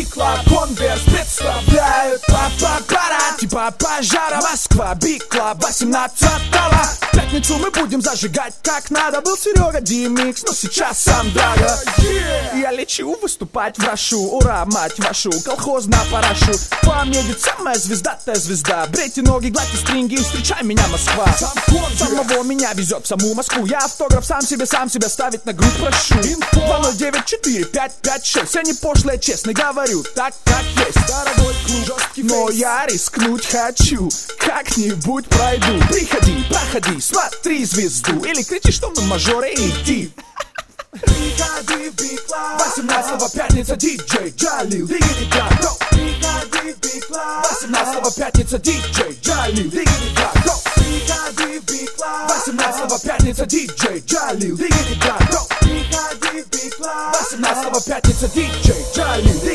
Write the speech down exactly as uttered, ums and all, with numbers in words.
Big Club Converse представляют папа-пара, типа пожара, Москва, Big Club восемнадцатого. В пятницу мы будем зажигать как надо. Был Серега Димикс, но сейчас сам Драга. yeah. Я лечу выступать в Рашу, ура, мать вашу, колхоз на парашу. К вам едет самая звездатая звезда. Брейте ноги, гладьте стринги и встречай меня, Москва. Самого меня везет в саму Москву. Я автограф сам себе, сам себя ставить на грудь прошу. два ноль девять четыре пять пять шесть. Я не пошлая, честно говорю, так как есть. Дорогой клуб, жесткий фейс. Но я рискнуть хочу, как-нибудь пройду. Приходи, проходи, смотри звезду. Или кричи, что на мажоре, иди. Приходи в Big Club восемнадцатого пятница, диджей Джалил, Diggity Drop, go. Приходи в Big Club восемнадцатого пятница, диджей Джалил, Diggity Drop, go. Приходи в Big Club восемнадцатого пятница, диджей Джалил, Diggity Drop, go. Приходи в Big Club восемнадцатого пятница, диджей Джалил.